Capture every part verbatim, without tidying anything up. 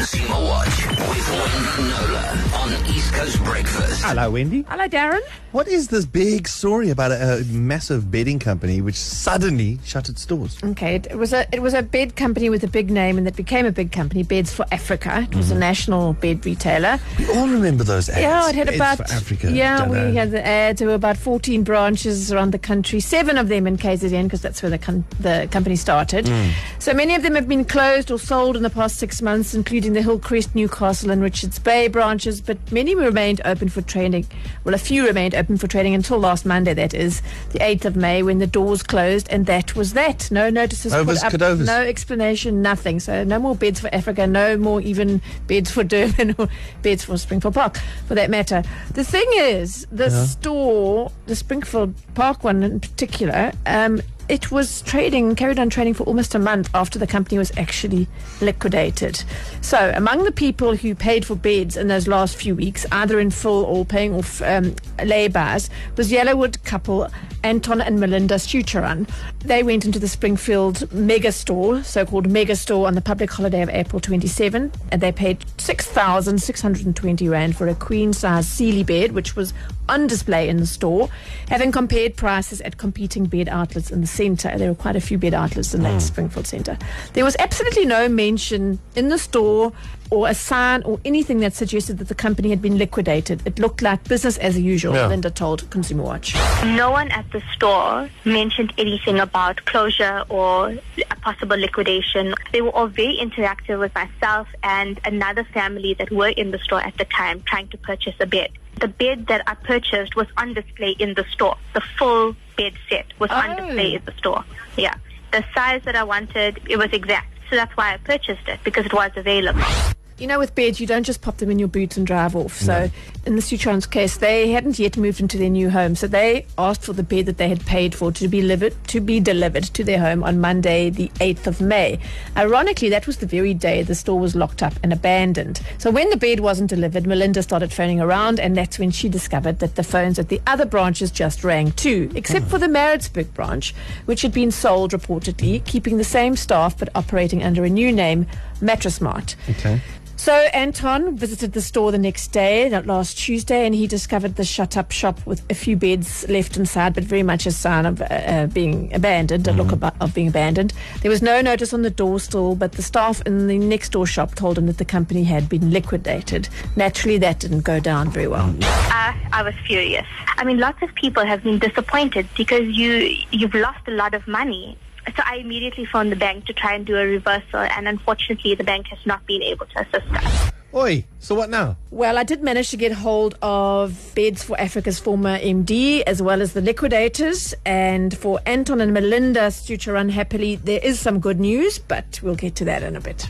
Consumer Watch with Wendy Nola on East Coast Breakfast. Hello, Wendy. Hello, Darren. What is this big story about a, a massive bedding company which suddenly shut its doors? Okay, it, it was a it was a bed company with a big name, and that became a big company, Beds for Africa. It was mm-hmm. a national bed retailer. We all remember those ads. Yeah, it had Beds about for Africa. Yeah, Dunno. we had the ads. There were about fourteen branches around the country. Seven of them in K Z N, because that's where the com- the company started. Mm. So many of them have been closed or sold in the past six months, including the Hillcrest, Newcastle, and Richards Bay branches. But many remained open for trading. Well, a few remained open for trading until last Monday, that is, the eighth of May, when the doors closed, and that was that. No notices Overs, put up, cadovers. no explanation, nothing. So no more Beds for Africa, no more even Beds for Durban or Beds for Springfield Park, for that matter. The thing is, the yeah. store, the Springfield Park one in particular, um, it was trading, carried on trading for almost a month after the company was actually liquidated. So among the people who paid for beds in those last few weeks, either in full or paying off um, lay-bys, was Yellowwood couple Anton and Melinda Stucharan. They went into the Springfield mega store, so-called mega store, on the public holiday of April twenty-seventh, and they paid six thousand six hundred twenty rand for a queen-size Sealy bed, which was on display in the store, having compared prices at competing bed outlets in the centre. There were quite a few bed outlets in that mm. Springfield centre. There was absolutely no mention in the store or a sign or anything that suggested that the company had been liquidated. It looked like business as usual, yeah. Linda told Consumer Watch. No one at the store mentioned anything about closure or a possible liquidation. They were all very interactive with myself and another family that were in the store at the time trying to purchase a bed. The bed that I purchased was on display in the store. The full bed set was oh. on display in the store. Yeah. The size that I wanted, it was exact. So that's why I purchased it, because it was available. You know, with beds, you don't just pop them in your boot and drive off. So, no. in the Sucharan's case, they hadn't yet moved into their new home. So they asked for the bed that they had paid for to be delivered to be delivered to their home on Monday, the eighth of May. Ironically, that was the very day the store was locked up and abandoned. So when the bed wasn't delivered, Melinda started phoning around, and that's when she discovered that the phones at the other branches just rang too, except oh. for the Maritzburg branch, which had been sold reportedly, keeping the same staff but operating under a new name, Mattress Mart. Okay. So Anton visited the store the next day, that last Tuesday, and he discovered the shut-up shop with a few beds left inside, but very much a sign of uh, uh, being abandoned, mm-hmm. a look of, of being abandoned. There was no notice on the door still, but the staff in the next door shop told him that the company had been liquidated. Naturally, that didn't go down very well. Uh, I was furious. I mean, lots of people have been disappointed because you, you've lost a lot of money. So I immediately phoned the bank to try and do a reversal, and unfortunately the bank has not been able to assist us. Oi, so what now? Well, I did manage to get hold of Beds for Africa's former M D, as well as the liquidators, and for Anton and Melinda Stucharan, happily, there is some good news, but we'll get to that in a bit.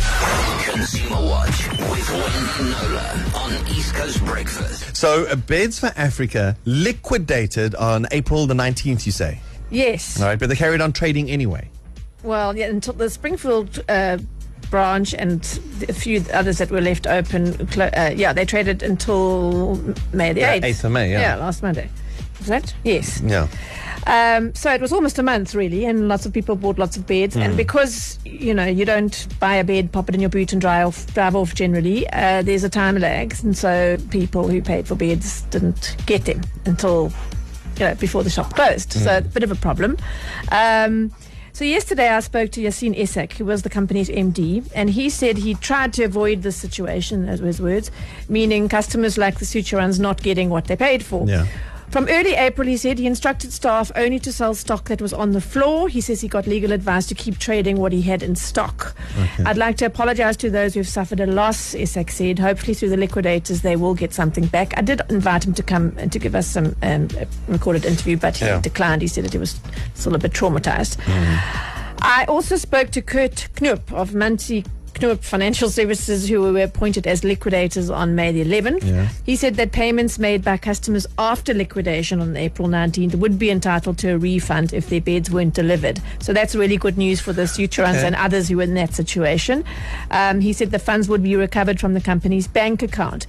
Consumer Watch with Wendy Nola on East Coast Breakfast. So, uh, Beds for Africa liquidated on April the nineteenth, you say? Yes. All right, but they carried on trading anyway. Well, yeah, until the Springfield uh, branch and a few others that were left open, clo- uh, yeah, they traded until May the eighth. Yeah, eighth of May, yeah. Yeah, last Monday. Was that? Yes. Yeah. Um, so it was almost a month, really, and lots of people bought lots of beds. Mm. And because, you know, you don't buy a bed, pop it in your boot and drive off, drive off generally, uh, there's a time lag. And so people who paid for beds didn't get them until... you know, before the shop closed. Mm. So a bit of a problem. Um, so yesterday I spoke to Yassine Essek, who was the company's M D, and he said he tried to avoid this situation, those were his words, meaning customers like the Sucharans not getting what they paid for. Yeah. From early April, he said, he instructed staff only to sell stock that was on the floor. He says he got legal advice to keep trading what he had in stock. Okay. I'd like to apologize to those who've suffered a loss, Essek said. Hopefully through the liquidators they will get something back. I did invite him to come and to give us some um, recorded interview, but he yeah. declined. He said that he was still a bit traumatized. Mm. I also spoke to Kurt Knoop of Muncie Knoop Financial Services, who were appointed as liquidators on May the eleventh. Yeah. He said that payments made by customers after liquidation on April nineteenth would be entitled to a refund if their beds weren't delivered. So that's really good news for the Sucharans okay. and others who were in that situation. Um, he said the funds would be recovered from the company's bank account.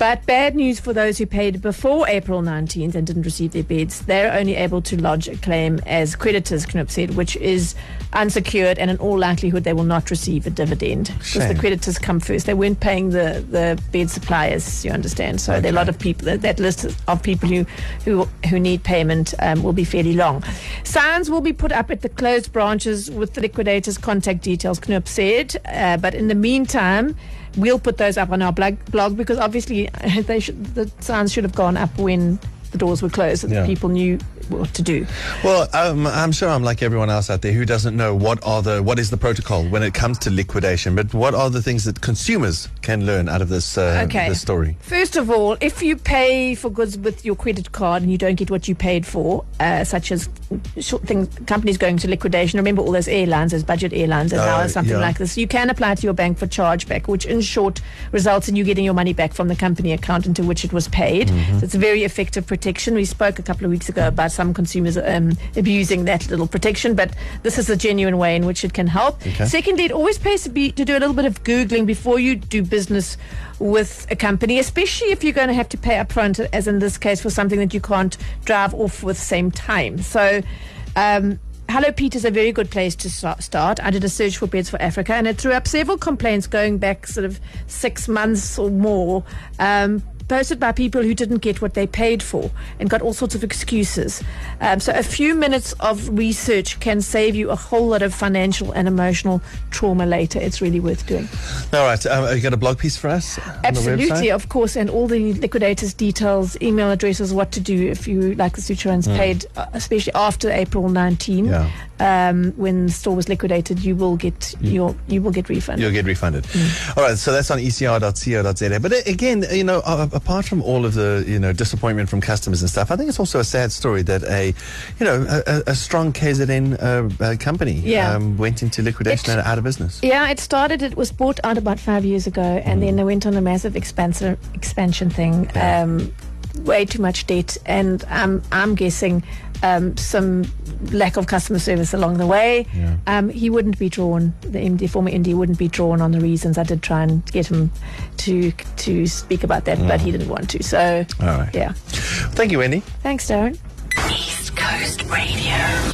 But bad news for those who paid before April nineteenth and didn't receive their bids. They're only able to lodge a claim as creditors, Knoop said, which is unsecured, and in all likelihood they will not receive a dividend because Shame. the creditors come first. They weren't paying the, the bed suppliers, you understand. So there are a lot of people, that, that list of people who, who, who need payment um, will be fairly long. Signs will be put up at the closed branches with the liquidators' contact details, Knoop said. Uh, but in the meantime, we'll put those up on our blog, blog because obviously they should, the signs should have gone up when the doors were closed so that Yeah. people knew what to do. Well, um, I'm sure I'm like everyone else out there who doesn't know what are the what is the protocol when it comes to liquidation. But what are the things that consumers can learn out of this uh, Okay. this story? First of all, if you pay for goods with your credit card and you don't get what you paid for, uh, such as short things, companies going to liquidation, remember all those airlines, those budget airlines, and Uh, now something yeah. like this, you can apply to your bank for chargeback, which in short results in you getting your money back from the company account into which it was paid. Mm-hmm. So it's a very effective protection. We spoke a couple of weeks ago about some consumers um, abusing that little protection, but this is a genuine way in which it can help. Okay. Secondly, it always pays to be to do a little bit of Googling before you do business with a company, especially if you're going to have to pay upfront, as in this case, for something that you can't drive off with same time. So um, Hello Pete is a very good place to sa- start. I did a search for Beds for Africa and it threw up several complaints going back sort of six months or more, um, posted by people who didn't get what they paid for and got all sorts of excuses. Um, so a few minutes of research can save you a whole lot of financial and emotional trauma later. It's really worth doing. All right, um, you got a blog piece for us? on the Absolutely, website? of course, and all the liquidators' details, email addresses, what to do if you, like the Suturan's paid, uh, especially after April nineteenth, Yeah. um, when the store was liquidated, you will get your you will get refunded. You'll get refunded. All right, so that's on e c r dot co dot z a. But uh, again, you know, uh, apart from all of the, you know, disappointment from customers and stuff, I think it's also a sad story that a, you know, a, a- a strong K Z N uh, uh, company Yeah. um, went into liquidation It- and out of business. Yeah, it started, it was bought out about five years ago, and then they went on a massive expansion, expansion thing, Yeah. um, way too much debt, and um, I'm guessing um, some lack of customer service along the way. Yeah. Um, he wouldn't be drawn, the M D, former M D wouldn't be drawn on the reasons. I did try and get him to to speak about that, but he didn't want to. So, All right. yeah. Thank you, Wendy. Thanks, Darren. East Coast Radio.